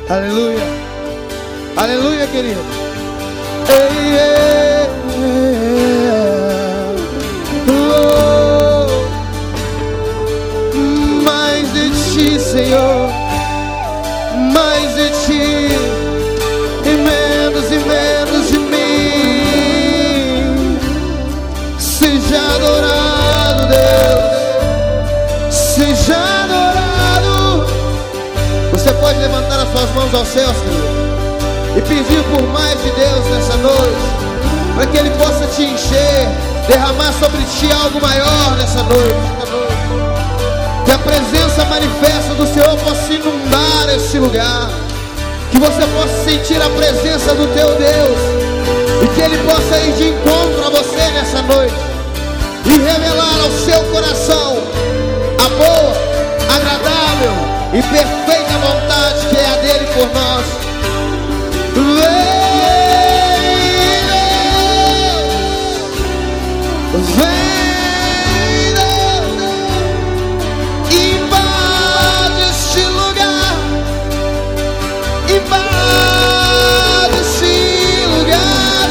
Aleluia. Aleluia, querido. Ei, ei, mais de ti, Senhor, mais de ti, e menos de mim. Seja adorado, Deus, seja adorado. Você pode levantar as suas mãos aos céus, querido, e pedir por mais de Deus nessa noite, para que Ele possa te encher, derramar sobre ti algo maior nessa noite. Que a presença manifesta do Senhor possa inundar esse lugar, que você possa sentir a presença do teu Deus, e que Ele possa ir de encontro a você nessa noite, e revelar ao seu coração a boa, agradável e perfeita vontade que é a dele por nós. Vem, invade este lugar, invade este lugar,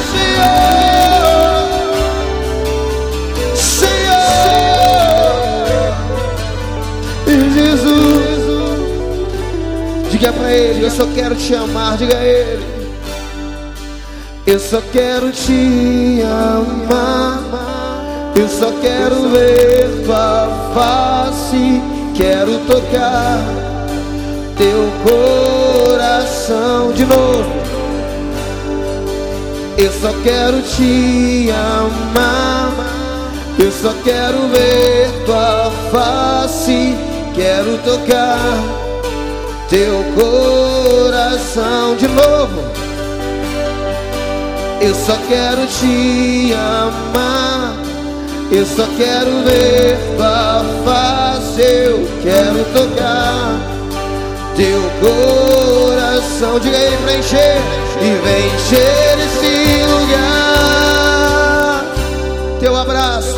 Senhor, Jesus. Diga pra Ele: eu só quero te amar. Diga a Ele: eu só quero te amar, eu só quero ver tua face, quero tocar teu coração. De novo: eu só quero te amar, eu só quero ver tua face, quero tocar teu coração. De novo: eu só quero te amar, eu só quero ver tua face, eu quero tocar teu coração. Diga aí pra encher, e vem encher esse lugar. Teu abraço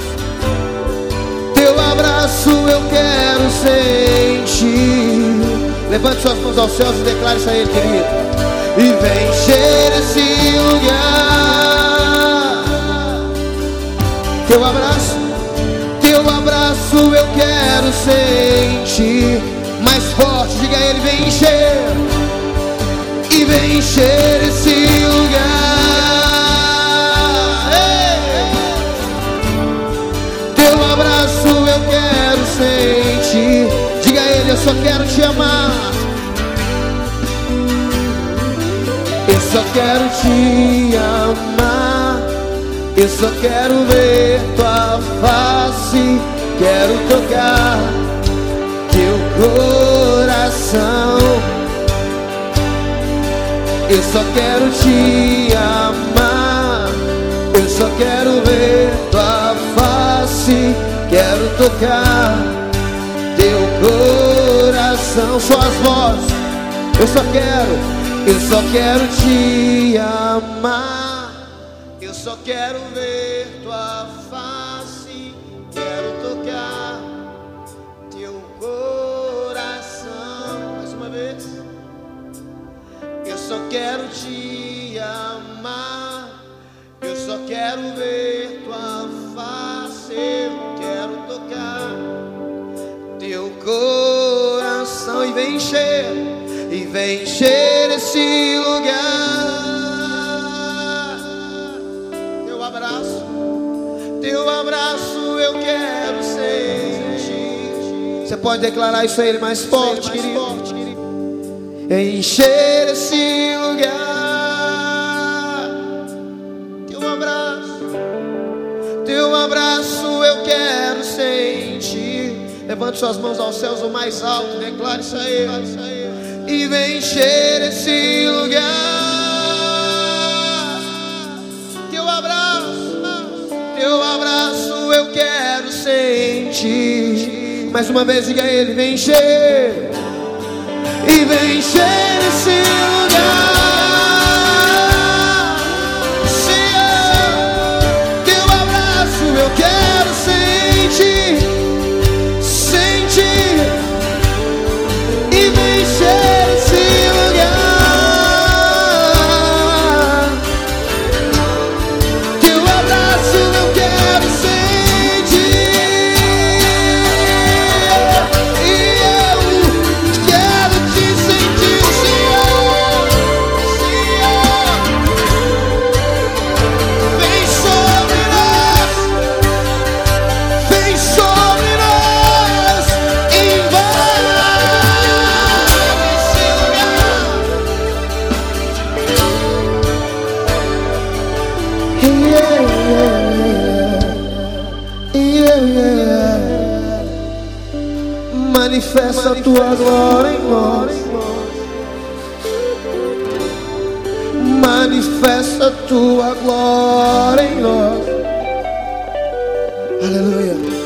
eu quero sentir. Levante suas mãos aos céus e declare isso a Ele, querido. E vem encher esse lugar. Teu abraço eu quero sentir. Mais forte, diga a Ele: vem encher. E vem encher esse lugar. Ei! Teu abraço eu quero sentir. Diga a Ele: eu só quero te amar, eu só quero te amar, eu só quero ver tua face, quero tocar teu coração. Eu só quero te amar, eu só quero ver tua face, quero tocar teu coração. Suas vozes: eu só quero te amar, eu só quero ver tua face, quero tocar teu coração. Mais uma vez: eu só quero te amar, eu só quero ver tua face, eu quero tocar teu coração. E vem encher esse lugar. Teu abraço eu quero sentir. Você pode declarar isso a Ele mais forte, querido. Encher esse lugar. Teu abraço eu quero sentir. Levante suas mãos aos céus o mais alto, declare isso a Ele. E vem encher esse lugar. Teu abraço eu quero sentir. Mais uma vez, diga a Ele: vem encher. E vem encher esse lugar, Senhor. Teu abraço eu quero sentir. E vem encher esse lugar. manifesta a tua glória em nós. Manifesta a tua glória em nós. Aleluia.